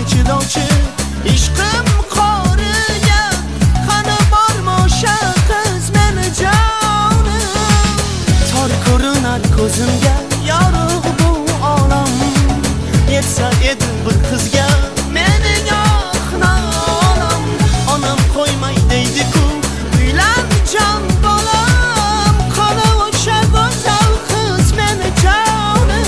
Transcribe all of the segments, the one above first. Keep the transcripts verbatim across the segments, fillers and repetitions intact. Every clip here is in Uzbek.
chilovchi ishqim qoriga qani bormi o'sha qiz meni jonim tor ko'rinar ko'zimga yorug' bu olam yetsa edi bir qizga mening ah nolam onam qo'ymay deydi-ku uylan jon bolam qani o'sha go'zal qiz meni jonim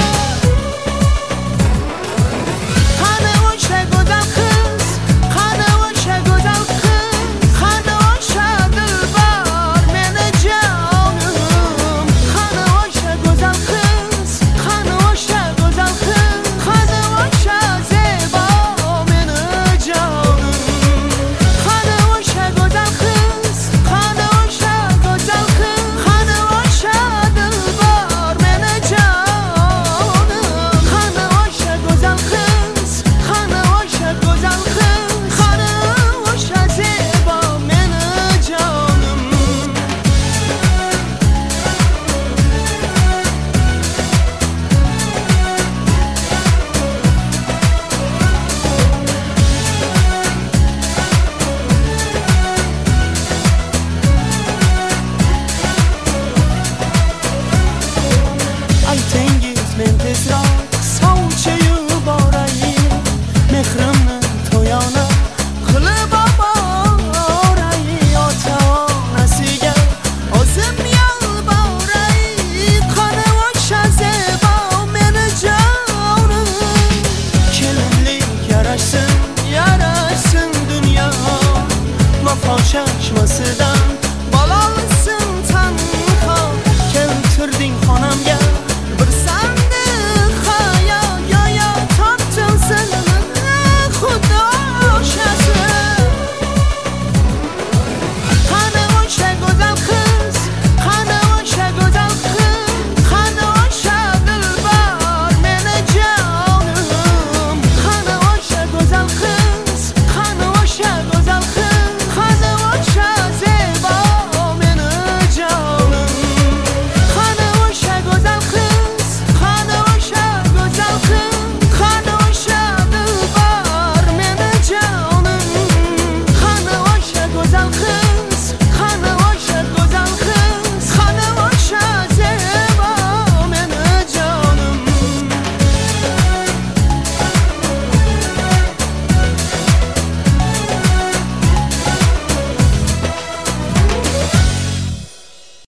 qani o'sha go'zal qiz qani o'sha go'zal qiz qani o'sha dilbar meni jonim qani o'sha go'zal qiz qani o'sha go'zal qiz qani o'sha zebo meni jonim qani o'sha go'zal qiz qani o'sha go'zal qiz qani o'sha dilbar meni jonim qani o'sha go'zal qiz qani o'sha go'zal qiz qani o'sha zebo meni jonim aytingiz men tezroq